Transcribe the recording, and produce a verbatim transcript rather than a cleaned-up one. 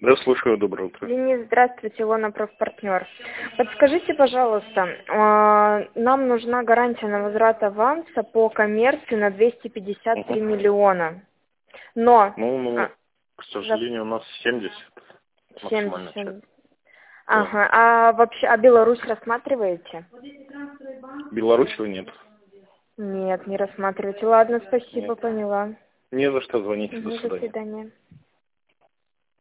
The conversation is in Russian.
Да, слушаю, доброе утро. Денис, здравствуйте, Илона, профпартнер. Подскажите, пожалуйста, нам нужна гарантия на возврат аванса по коммерции на двести пятьдесят три миллиона. Но... Ну, ну, а, к сожалению, у нас семьдесят. Максимальная семьдесят. часть. Ага, а вообще, а Беларусь рассматриваете? Белоруссию нет. Нет, не рассматриваете. Ладно, спасибо, Нет. поняла. Не за что, звоните, Угу, до до свидания. свидания.